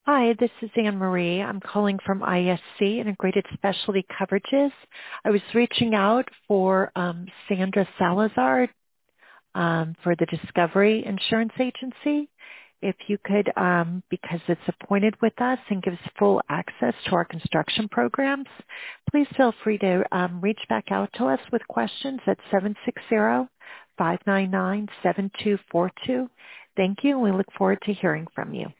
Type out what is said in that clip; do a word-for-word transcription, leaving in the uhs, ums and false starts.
Hi, this is Anne Marie. I'm calling from I S C, Integrated Specialty Coverages. I was reaching out for um, Sandra Salazar um, for the Discovery Insurance Agency. If you could, um, because it's appointed with us and gives full access to our construction programs, please feel free to um, reach back out to us with questions at seven six zero, five nine nine, seven two four two. Thank you, and we look forward to hearing from you.